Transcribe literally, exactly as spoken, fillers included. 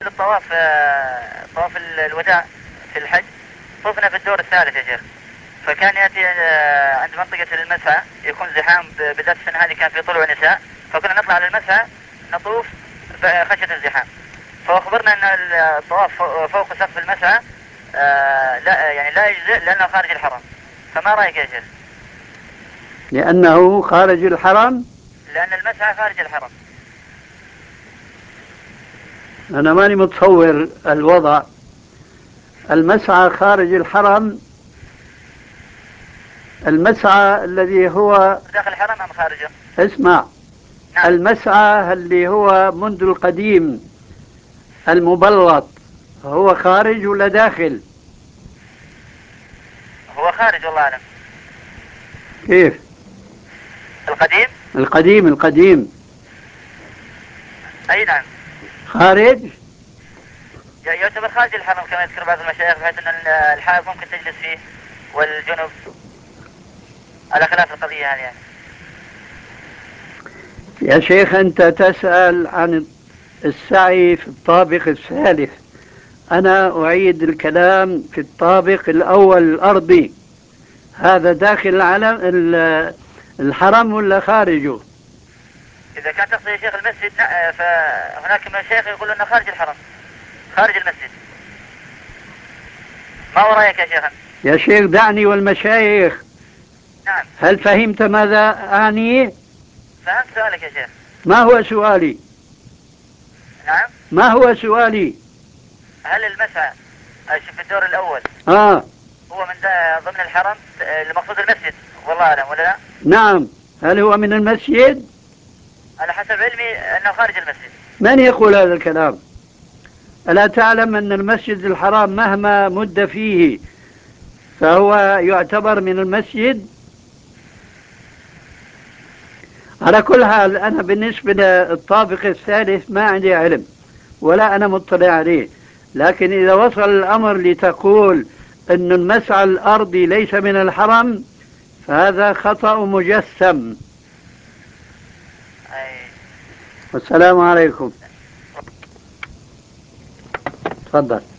الطواف آه، طواف الوداع في الحج طفنا في الدور الثالث يا شيخ. فكان يأتي آه، عند منطقة المسعى يكون زحام، بالذات السنة هذه كان في طلوع نساء، فكنا نطلع على المسعى نطوف خشية الزحام. فأخبرنا أن الطواف فوق سقف المسعى آه لا يعني لا يجزئ لأنه خارج الحرم. فما رأيك يا شيخ؟ لأنه خارج الحرم؟ لأن المسعى خارج الحرم. أنا ماني متصور الوضع. المسعى خارج الحرم، المسعى الذي هو داخل الحرم أم خارجه؟ اسمع. نعم. المسعى اللي هو منذ القديم المبلط هو خارج ولا داخل؟ هو خارج والله أعلم. كيف؟ القديم؟ القديم القديم أي نعم. خارج؟ يعتبر خارج الحرم كما يذكر بعض المشايخ، بحيث أن الحائض ممكن تجلس فيه والجنوب، على خلاف القضية هذه يعني. يا شيخ أنت تسأل عن السعي في الطابق الثالث، أنا أعيد الكلام في الطابق الأول الأرضي. هذا داخل العلم الحرم ولا خارجه؟ إذا كان تقصد يا شيخ المسجد، فهناك مشايخ يقولون أنه خارج الحرم، خارج المسجد. ما هو رأيك يا شيخ؟ يا شيخ دعني والمشايخ. نعم. هل فهمت ماذا أعني؟ فهمت سؤالك يا شيخ. ما هو سؤالي؟ نعم. ما هو سؤالي؟ هل المسعى في الدور الأول آه هو من ضمن الحرم المقصود المسجد والله أعلم ولا لا؟ نعم. هل هو من المسجد؟ على حسب علمي أنه خارج المسجد. من يقول هذا الكلام؟ ألا تعلم أن المسجد الحرام مهما مد فيه فهو يعتبر من المسجد؟ على كل حال أنا بالنسبة للطابق الثالث ما عندي علم ولا أنا مطلع عليه، لكن إذا وصل الأمر لتقول أن المسعى الأرضي ليس من الحرم فهذا خطأ مجسم. أي. والسلام عليكم. تفضل.